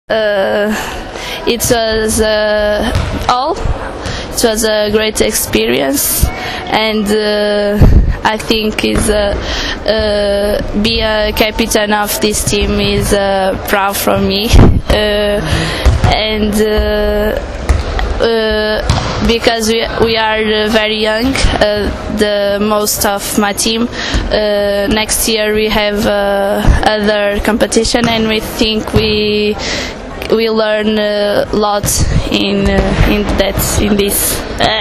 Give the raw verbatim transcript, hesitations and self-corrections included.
Uh, it was uh, all. It was a great experience, and uh, I think is uh, uh, be a captain of this team is uh, proud for me, uh, and uh, uh, because we we are very young, uh, the most of my team. Uh, next year we have uh, other competition, and we think we. We learn a lot in uh, in that in this.